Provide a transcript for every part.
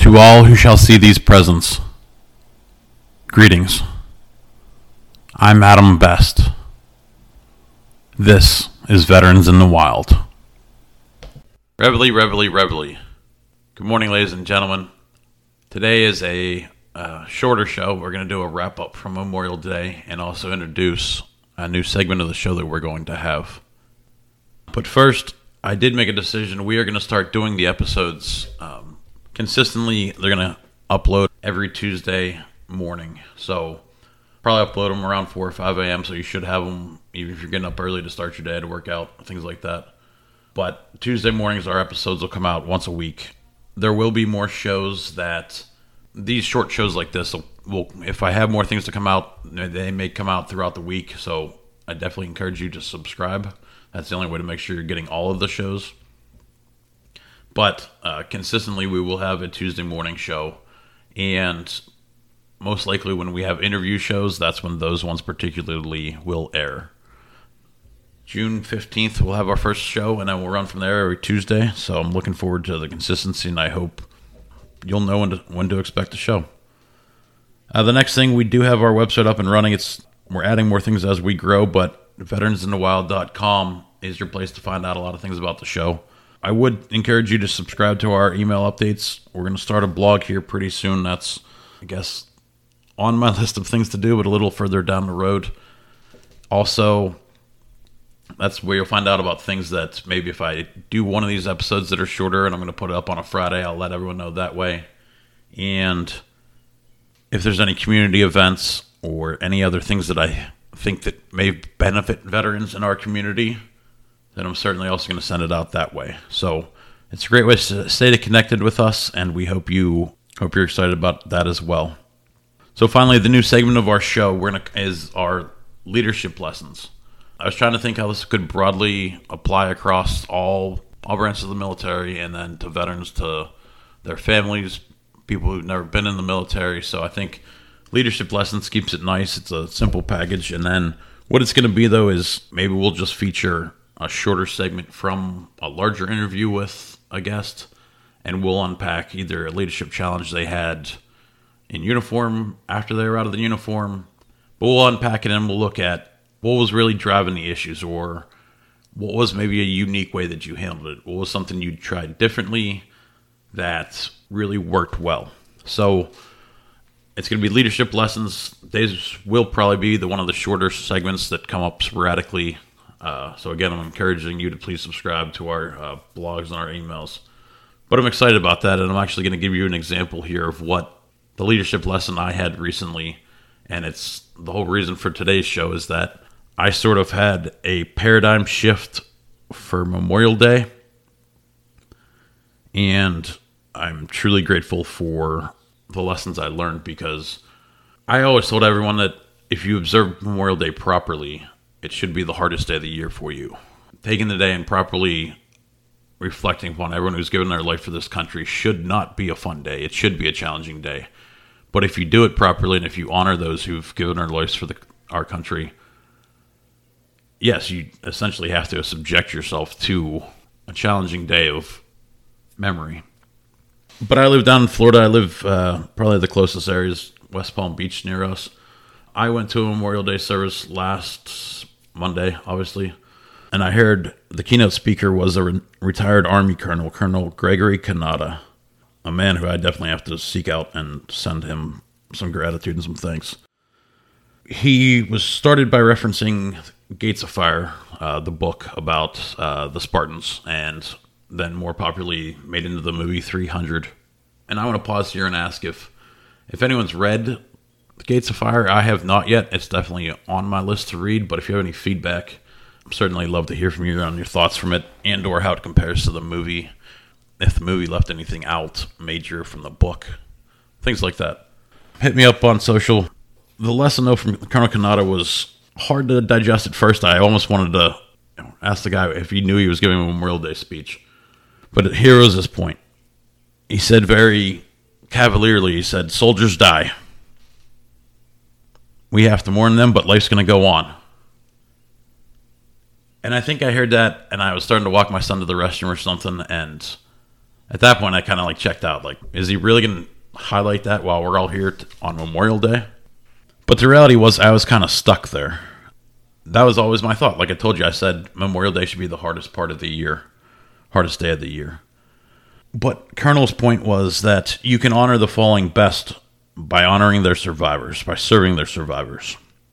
To all who shall see these presents, greetings. I'm Adam Best. This is Veterans in the Wild. Reveille. Good morning, ladies and gentlemen. Today is a shorter show. We're going to do a wrap-up from Memorial Day and also introduce a new segment of the show that we're going to have. But first, I did make a decision. We are going to start doing the episodes consistently. They're going to upload every Tuesday morning. So probably upload them around 4 or 5 a.m. So you should have them even if you're getting up early to start your day to work out, things like that. But Tuesday mornings, our episodes will come out once a week. There will be more shows these short shows like this will, if I have more things to come out, they may come out throughout the week. So I definitely encourage you to subscribe. That's the only way to make sure you're getting all of the shows. But consistently, we will have a Tuesday morning show. And most likely when we have interview shows, that's when those ones particularly will air. June 15th, we'll have our first show, and then we'll run from there every Tuesday. So I'm looking forward to the consistency, and I hope you'll know when to expect the show. The next thing, we do have our website up and running. We're adding more things as we grow, but veteransinthewild.com is your place to find out a lot of things about the show. I would encourage you to subscribe to our email updates. We're going to start a blog here pretty soon. That's, I guess, on my list of things to do, but a little further down the road. Also, that's where you'll find out about things that maybe if I do one of these episodes that are shorter and I'm going to put it up on a Friday, I'll let everyone know that way. And if there's any community events or any other things that I think that may benefit veterans in our community, then I'm certainly also going to send it out that way. So it's a great way to stay connected with us, and we hope you're excited about that as well. So finally, the new segment of our show is our leadership lessons. I was trying to think how this could broadly apply across all branches of the military, and then to veterans, to their families, people who've never been in the military. So I think leadership lessons keeps it nice. It's a simple package. And then what it's going to be, though, is maybe we'll just feature a shorter segment from a larger interview with a guest, and we'll unpack either a leadership challenge they had in uniform after they were out of the uniform. But we'll unpack it and we'll look at what was really driving the issues, or what was maybe a unique way that you handled it. What was something you tried differently that really worked well. So it's going to be leadership lessons. These will probably be one of the shorter segments that come up sporadically. So again, I'm encouraging you to please subscribe to our blogs and our emails. But I'm excited about that, and I'm actually going to give you an example here of what the leadership lesson I had recently. And it's the whole reason for today's show is that I sort of had a paradigm shift for Memorial Day. And I'm truly grateful for the lessons I learned, because I always told everyone that if you observe Memorial Day properly, it should be the hardest day of the year for you. Taking the day and properly reflecting upon everyone who's given their life for this country should not be a fun day. It should be a challenging day. But if you do it properly, and if you honor those who've given their lives for our country, yes, you essentially have to subject yourself to a challenging day of memory. But I live down in Florida. I live probably the closest area is West Palm Beach near us. I went to a Memorial Day service last Monday, obviously, and I heard the keynote speaker was a retired Army Colonel, Colonel Gregory Kanata, a man who I definitely have to seek out and send him some gratitude and some thanks. He was started by referencing Gates of Fire, the book about the Spartans, and then more popularly made into the movie 300. And I want to pause here and ask if anyone's read Gates of Fire. I have not yet. It's definitely on my list to read, but if you have any feedback, I'd certainly love to hear from you on your thoughts from it, and or how it compares to the movie. If the movie left anything out major from the book, things like that. Hit me up on social. The lesson, though, from Colonel Kanata was hard to digest at first. I almost wanted to ask the guy if he knew he was giving a Memorial Day speech. But here was his point. He said very cavalierly, he said, "Soldiers die. We have to mourn them, but life's going to go on." And I think I heard that, and I was starting to walk my son to the restroom or something, and At that point, I kind of like checked out. Like, is he really going to highlight that while we're all here on Memorial Day? But the reality was I was kind of stuck there. That was always my thought. Like I told you, I said Memorial Day should be the hardest part of the year, hardest day of the year. But Colonel's point was that you can honor the falling best by honoring their survivors, by serving their survivors.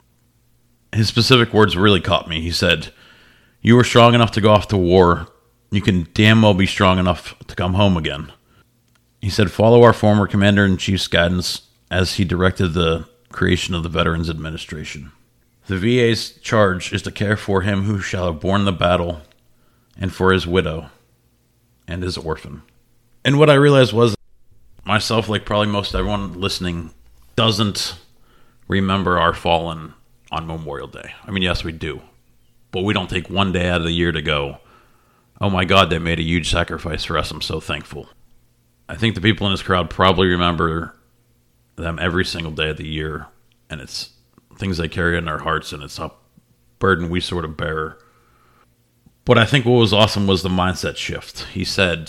His specific words really caught me. He said, "You were strong enough to go off to war. You can damn well be strong enough to come home again." He said, "Follow our former Commander-in-Chief's guidance as he directed the creation of the Veterans Administration. The VA's charge is to care for him who shall have borne the battle and for his widow and his orphan." And what I realized was myself, like probably most everyone listening, doesn't remember our fallen on Memorial Day. I mean, yes, we do. But we don't take one day out of the year to go, "Oh my God, they made a huge sacrifice for us. I'm so thankful." I think the people in this crowd probably remember them every single day of the year, and it's things they carry in their hearts, and it's a burden we sort of bear. But I think what was awesome was the mindset shift. He said,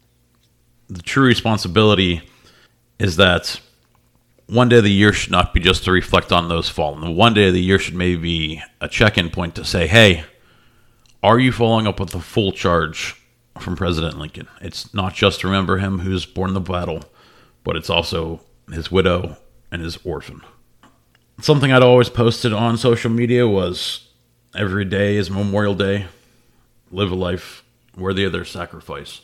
the true responsibility is that one day of the year should not be just to reflect on those fallen. The one day of the year should maybe be a check-in point to say, hey, are you following up with the full charge from President Lincoln? It's not just to remember him who's born the battle, but it's also his widow and his orphan. Something I'd always posted on social media was, every day is Memorial Day. Live a life worthy of their sacrifice.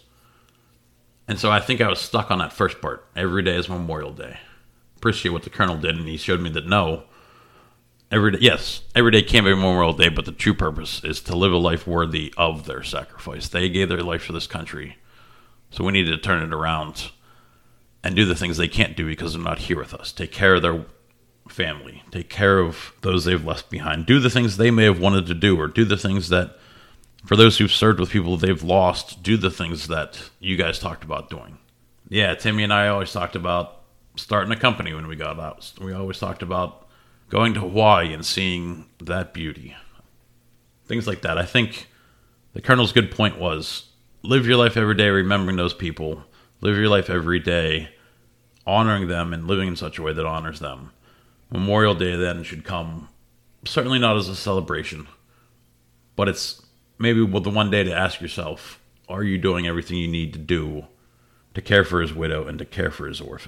And so I think I was stuck on that first part. Every day is Memorial Day. Appreciate what the Colonel did, and he showed me that no, every day can't be Memorial Day, but the true purpose is to live a life worthy of their sacrifice. They gave their life for this country, so we need to turn it around and do the things they can't do because they're not here with us. Take care of their family. Take care of those they've left behind. Do the things they may have wanted to do, or do the things that, for those who've served with people they've lost, do the things that you guys talked about doing. Yeah, Timmy and I always talked about starting a company when we got out. We always talked about going to Hawaii and seeing that beauty. Things like that. I think the Colonel's good point was, live your life every day remembering those people. Live your life every day honoring them and living in such a way that honors them. Memorial Day then should come, certainly not as a celebration, but it's maybe the one day to ask yourself, are you doing everything you need to do to care for his widow and to care for his orphan?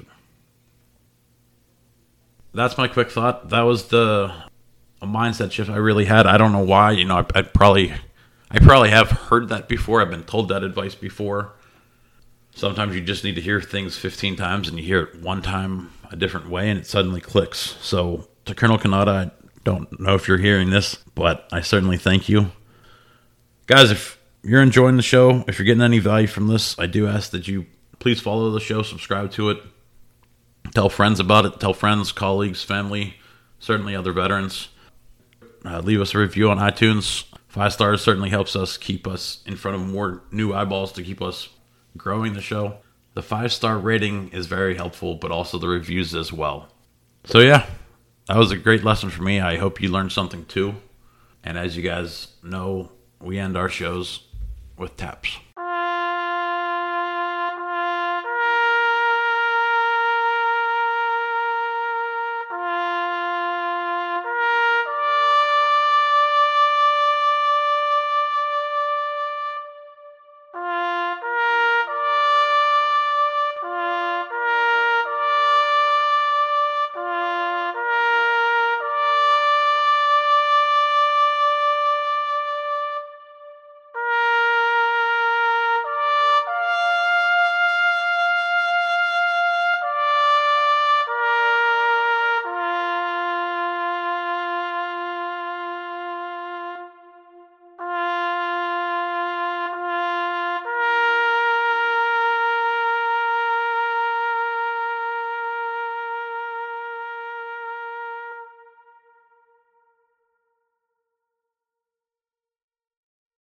That's my quick thought. That was a mindset shift I really had. I don't know why. I probably have heard that before. I've been told that advice before. Sometimes you just need to hear things 15 times, and you hear it one time a different way, and it suddenly clicks. So to Colonel Kanata, I don't know if you're hearing this, but I certainly thank you. Guys, if you're enjoying the show, if you're getting any value from this, I do ask that you please follow the show, subscribe to it, tell friends about it, tell friends, colleagues, family, certainly other veterans. Leave us a review on iTunes. 5 stars certainly helps us keep us in front of more new eyeballs to keep us growing the show. The 5-star rating is very helpful, but also the reviews as well. So yeah, that was a great lesson for me. I hope you learned something too. And as you guys know, we end our shows with taps.